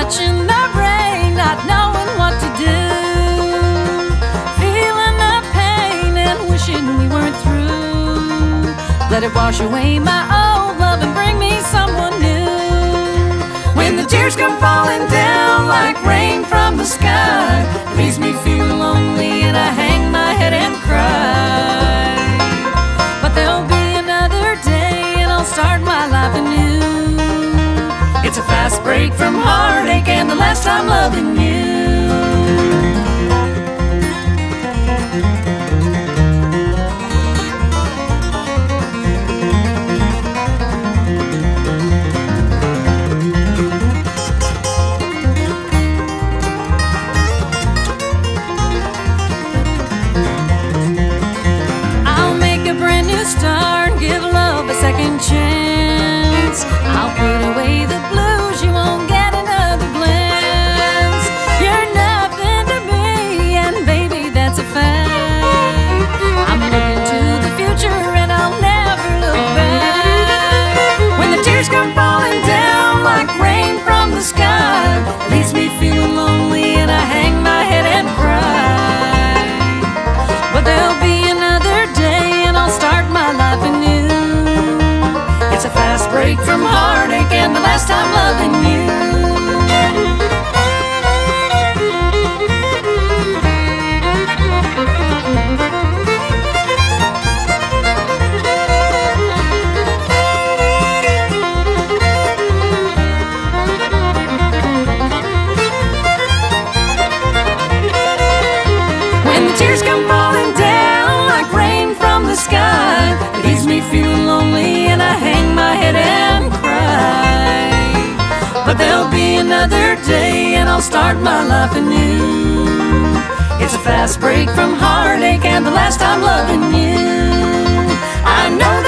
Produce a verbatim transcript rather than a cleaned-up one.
watching the rain, not knowing what to do, feeling the pain and wishing we weren't through. Let it wash away my old love and bring me someone new. When the tears come falling down like rain from the sky, it leaves me feeling lonely and I hang my head and cry. But there'll be another day and I'll start my life anew. It's a fast break from heartache and the last time loving you. Start, give love a second chance. I'll put away the blues, you won't get another glance. You're nothing to me, and baby, that's a fact. I'm looking to the future and I'll never look back. When the tears come falling down like rain from the sky, it leaves me feeling lonely and I hang my head and cry. But there'll be another day and I'll start my life anew. It's a fast break from heartache and the last time loving you. When the tears come falling down like rain from the sky, it leaves me feeling lonely and I hang my head and cry. But there'll be another day and I'll start my life anew. It's a fast break from heartache and the last time loving you. I know